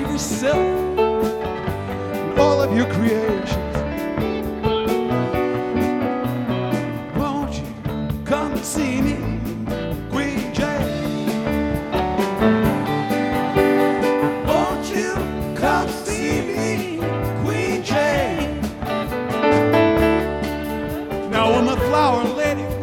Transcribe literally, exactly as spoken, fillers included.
yourself and all of your creations. Won't you come and see me, Queen Jane? Won't you come see me, Queen Jane? Now I'm a flower lady